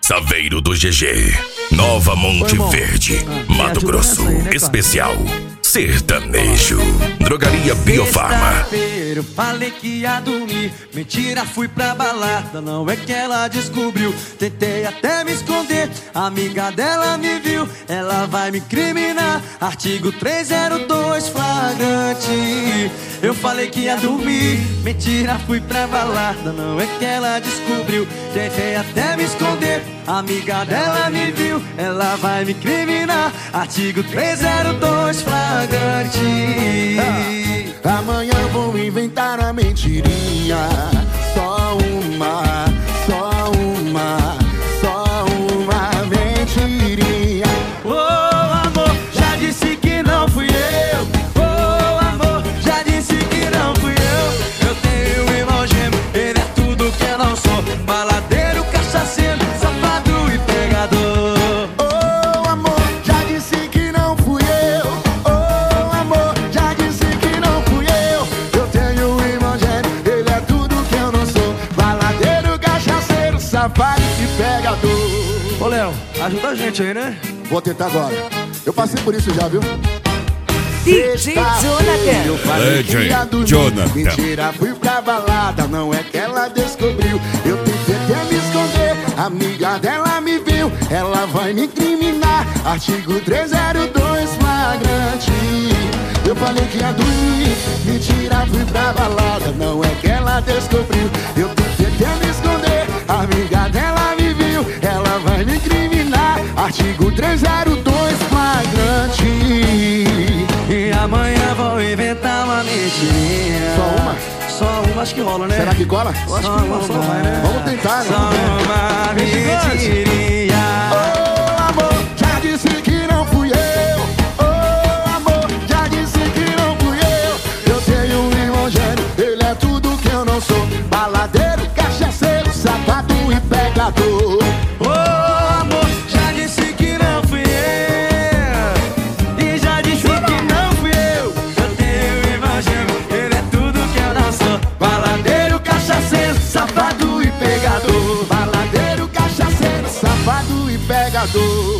Saveiro do GG, Nova Monte Verde, Mato Grosso, especial sertanejo. Drogaria Biofarma. Eu falei que ia dormir, mentira, fui pra balada. Não é que ela descobriu, tentei até me esconder. A amiga dela me viu, ela vai me incriminar. Artigo 302, flagrante. Eu falei que ia dormir, mentira, fui pra balada. Não é que ela descobriu, tentei até me esconder. A amiga dela me viu, ela vai me incriminar. Artigo 302, flagrante. Amanhã vou inventar a mentirinha. Só uma mentirinha. Oh, amor, já disse que não fui eu. Oh, amor, já disse que não fui eu. Eu tenho um irmão gêmeo, ele é tudo que eu não sou. Baladeiro, cachaceiro, safado e pegador. Oh, amor, já disse que não fui eu. Oh, amor, já disse que não fui eu. Eu tenho um irmão gêmeo, ele é tudo que eu não sou. Baladeiro, cachaceiro, safado e pegador. Ô, Léo, ajuda a gente aí, né? Vou tentar agora. Eu passei por isso já, viu? DJ Jonathan. Eu falei que ia dormir, Jonathan. mentira, fui pra balada. Não é que ela descobriu, eu tentei até me esconder. A amiga dela me viu, ela vai me incriminar. Artigo 302, flagrante. Eu falei que ia dormir, mentira, fui pra balada. Não é que ela descobriu, eu tentei até me esconder. A amiga dela me viu, ela vai me incriminar. Artigo 302, flagrante. E amanhã vou inventar uma mentirinha. Só uma? Só uma, acho que rola, né? Será que cola? Eu acho que uma só vai, né? Vamos tentar, né? Só uma mentirinha. Oh, amor, já disse que não fui eu. Oh, amor, já disse que não fui eu. Eu tenho um irmão gêmeo, ele é tudo que eu não sou. Baladeiro, cachaceiro, safado e pegador. Ô, amor, já disse que não fui eu. E já disse que não fui eu. Eu tenho um irmão gêmeo, ele é tudo que eu não sou. Baladeiro, cachaceiro, safado e pegador. Baladeiro, cachaceiro, safado e pegador.